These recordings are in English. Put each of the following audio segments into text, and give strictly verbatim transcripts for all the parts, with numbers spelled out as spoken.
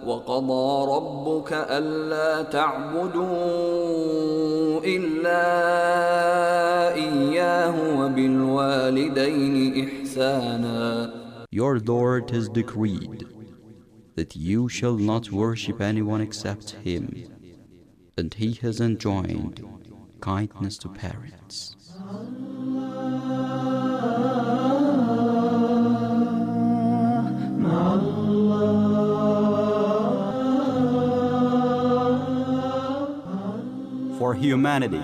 وقضى ربك ألا تعبدوا إلا إياه وبالوالدين إحسانا. Your Lord has decreed that you shall not worship anyone except Him, and He has enjoined kindness to parents. For humanity.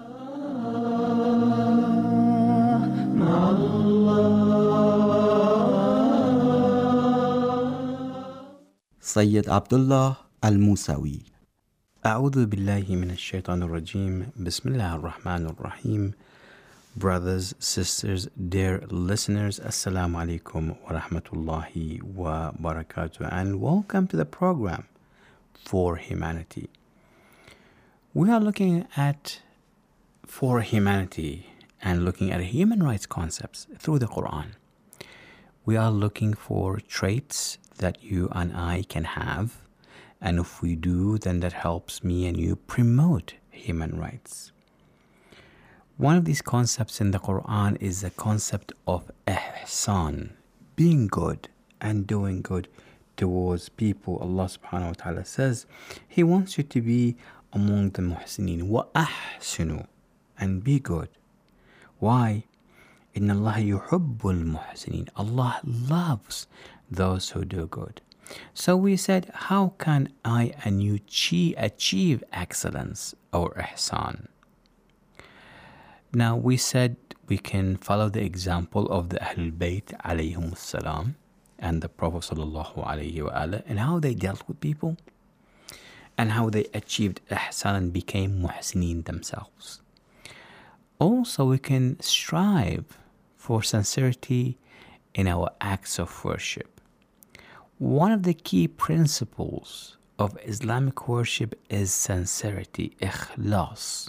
Sayyid Abdullah Al-Musawi. أعوذ بالله من الشيطان الرجيم. بسم الله الرحمن الرحيم. Brothers, sisters, dear listeners, Assalamu alaikum wa rahmatullahi wa barakatuh, and welcome to the program For Humanity. We are looking at For Humanity and looking at human rights concepts through the Quran. We are looking for traits that you and I can have, and if we do, then that helps me and you promote human rights. One of these concepts in the Quran is the concept of ihsan, being good and doing good towards people. Allah subhanahu wa ta'ala says He wants you to be among the muhsineen, wa ahsinu, and be good. Why? Inna Allah yuhibbul muhsineen. Allah loves those who do good. So we said, how can I and you achieve excellence or ihsan? Now we said we can follow the example of the Ahlul Bayt alayhum salam and the Prophet sallallahu alayhi wa ala, and how they dealt with people and how they achieved ihsan and became muhsineen themselves. Also, we can strive for sincerity in our acts of worship. One of the key principles of Islamic worship is sincerity, ikhlas.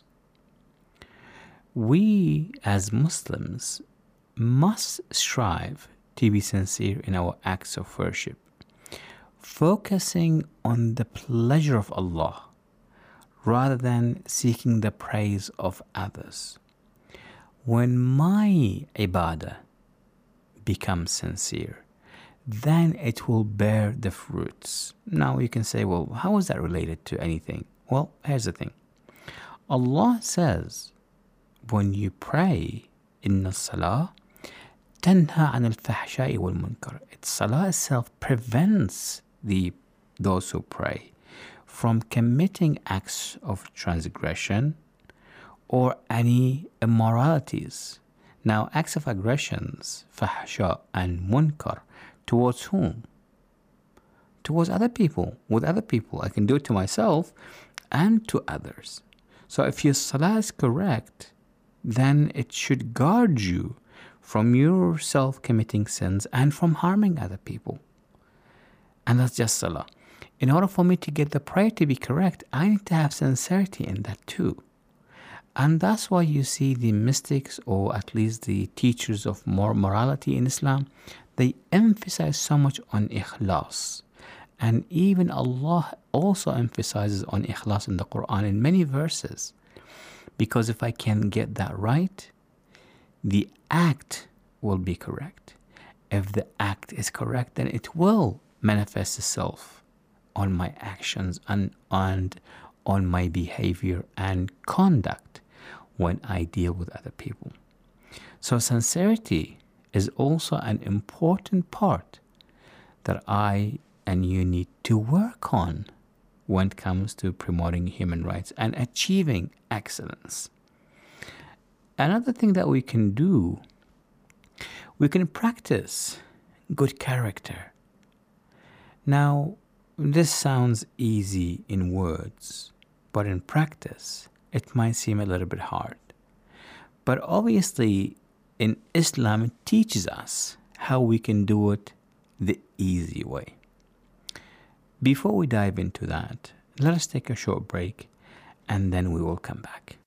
We as Muslims must strive to be sincere in our acts of worship, focusing on the pleasure of Allah rather than seeking the praise of others. When my ibadah becomes sincere, then it will bear the fruits. Now you can say, well, how is that related to anything? Well, here's the thing. Allah says, when you pray, inna salah tanha anil fahsha'i wal munkar. Salah itself prevents the those who pray from committing acts of transgression or any immoralities. Now, acts of aggressions, fahsha and munkar, towards whom? Towards other people, with other people. I can do it to myself and to others. So if your salah is correct, then it should guard you from yourself committing sins and from harming other people. And that's just salah. In order for me to get the prayer to be correct, I need to have sincerity in that too. And that's why you see the mystics, or at least the teachers of more morality in Islam, they emphasize so much on ikhlas. And even Allah also emphasizes on ikhlas in the Quran in many verses. Because if I can get that right, the act will be correct. If the act is correct, then it will manifest itself on my actions and, and on my behavior and conduct when I deal with other people. So sincerity is also an important part that I and you need to work on when it comes to promoting human rights and achieving excellence. Another thing that we can do, we can practice good character. Now, this sounds easy in words, but in practice, it might seem a little bit hard. But obviously, in Islam, it teaches us how we can do it the easy way. Before we dive into that, let us take a short break and then we will come back.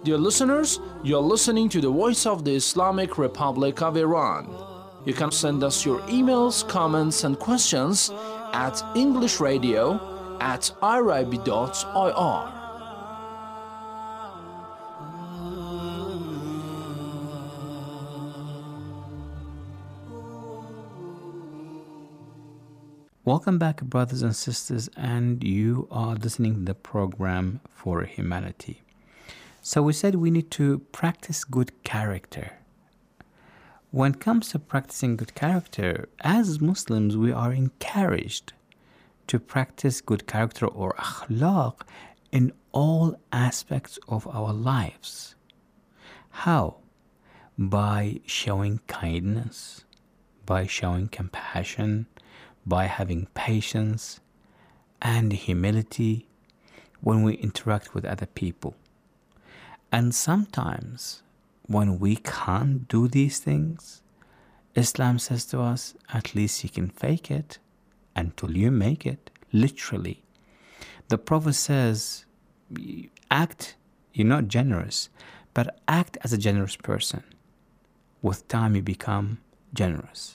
Dear listeners, you're listening to the Voice of the Islamic Republic of Iran. You can send us your emails, comments, and questions at englishradio at irib dot I R. Welcome back, brothers and sisters, and you are listening to the program For Humanity. So we said we need to practice good character. When it comes to practicing good character, as Muslims, we are encouraged to practice good character or akhlaq in all aspects of our lives. How? By showing kindness, by showing compassion, by having patience and humility when we interact with other people. And sometimes when we can't do these things, Islam says to us, at least you can fake it until you make it, literally. The Prophet says, act, you're not generous, but act as a generous person. With time you become generous.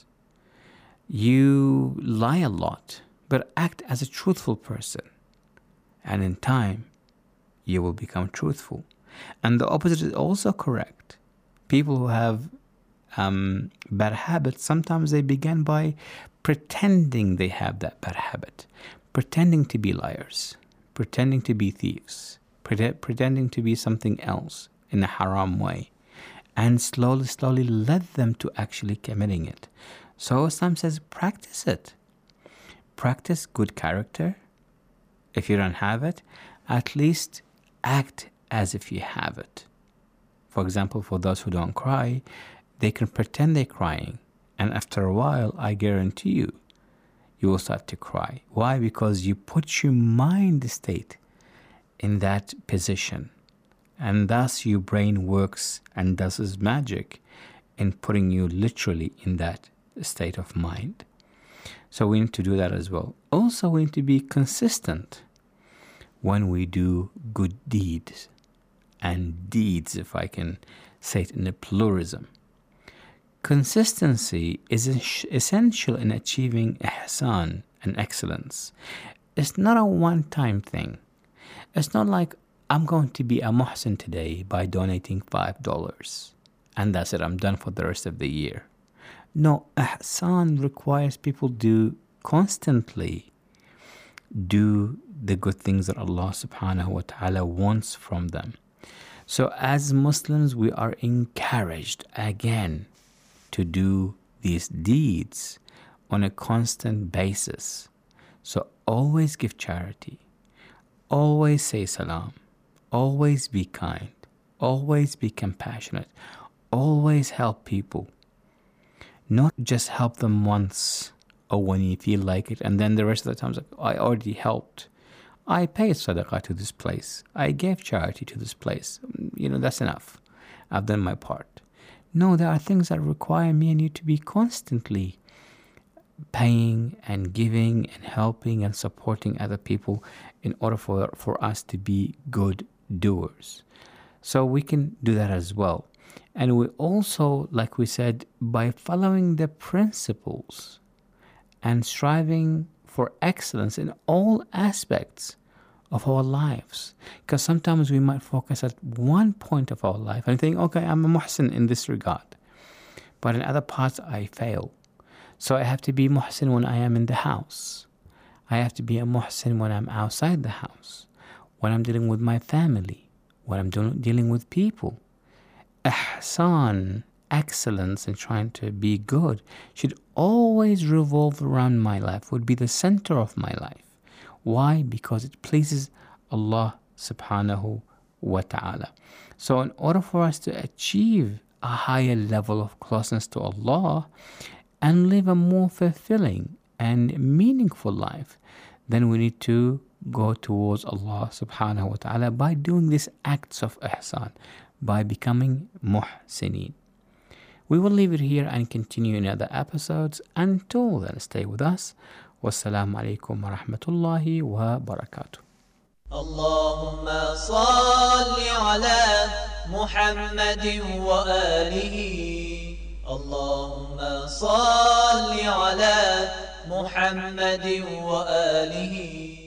You lie a lot, but act as a truthful person. And in time, you will become truthful. And the opposite is also correct. People who have um, bad habits, sometimes they begin by pretending they have that bad habit, pretending to be liars, pretending to be thieves, pre- pretending to be something else in a haram way, and slowly, slowly led them to actually committing it. So Islam says, practice it. Practice good character. If you don't have it, at least act as if you have it. For example, for those who don't cry, they can pretend they're crying. And after a while, I guarantee you, you will start to cry. Why? Because you put your mind state in that position. And thus your brain works and does its magic in putting you literally in that state of mind. So we need to do that as well. Also, we need to be consistent when we do good deeds. And deeds, if I can say it in a pluralism. Consistency is essential in achieving ihsan and excellence. It's not a one-time thing. It's not like I'm going to be a muhsin today by donating five dollars. And that's it, I'm done for the rest of the year. No, ihsan requires people to constantly do the good things that Allah subhanahu wa ta'ala wants from them. So as Muslims, we are encouraged again to do these deeds on a constant basis. So always give charity, always say salam, always be kind, always be compassionate, always help people. Not just help them once or when you feel like it, and then the rest of the time it's like, I already helped. I paid sadaqah to this place. I gave charity to this place. You know, that's enough. I've done my part. No, there are things that require me and you to be constantly paying and giving and helping and supporting other people in order for, for us to be good doers. So we can do that as well. And we also, like we said, by following the principles and striving for excellence in all aspects of our lives. Because sometimes we might focus at one point of our life and think, okay, I'm a muhsin in this regard. But in other parts, I fail. So I have to be muhsin when I am in the house. I have to be a muhsin when I'm outside the house, when I'm dealing with my family, when I'm do- dealing with people. Ihsan, excellence in trying to be good should always revolve around my life, would be the center of my life. Why? Because it pleases Allah subhanahu wa ta'ala. So in order for us to achieve a higher level of closeness to Allah and live a more fulfilling and meaningful life, then we need to go towards Allah subhanahu wa ta'ala by doing these acts of ihsan, by becoming muhsineen. We will leave it here and continue in other episodes. Until then, stay with us. Wassalamu alaikum wa rahmatullahi wa barakatuh. Allahumma salli ala محمد وآله اللهم صل على محمد وآله